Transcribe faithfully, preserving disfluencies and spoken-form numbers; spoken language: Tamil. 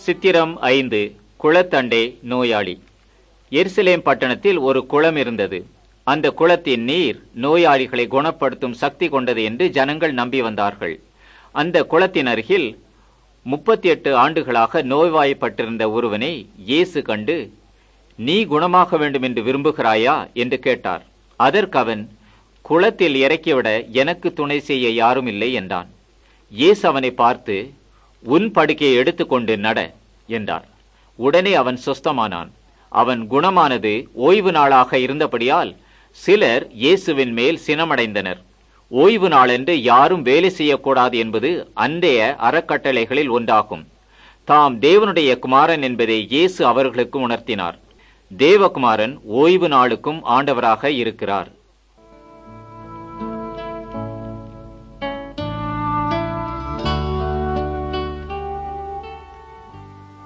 சித்திரம் ஐந்து. குளத்தண்டே நோயாளி. எருசலேம் பட்டணத்தில் ஒரு குளம் இருந்தது. அந்த குளத்தின் நீர் நோயாளிகளை குணப்படுத்தும் சக்தி கொண்டது என்று ஜனங்கள் நம்பி வந்தார்கள். அந்த குளத்தின் அருகில் முப்பத்தி எட்டு ஆண்டுகளாக நோய்வாய்ப்பட்டிருந்த ஒருவனை இயேசு கண்டு, நீ குணமாக வேண்டும் என்று விரும்புகிறாயா என்று கேட்டார். அதற்கு அவன், குளத்தில் இறக்கிவிட எனக்கு துணை செய்ய யாரும் இல்லை என்றான். இயேசு அவனை பார்த்து, உன் படுக்கையை எடுத்துக்கொண்டு நட என்றார். உடனே அவன் சொஸ்தமானான். அவன் குணமானது ஓய்வு நாளாக இருந்தபடியால் சிலர் இயேசுவின் மேல் சினமடைந்தனர். ஓய்வு நாளென்று யாரும் வேலை செய்யக்கூடாது என்பது அன்றைய அறக்கட்டளைகளில் ஒன்றாகும். தாம் தேவனுடைய குமாரன் என்பதை இயேசு அவர்களுக்கு உணர்த்தினார். தேவகுமாரன் ஓய்வு நாளுக்கும் ஆண்டவராக இருக்கிறார்.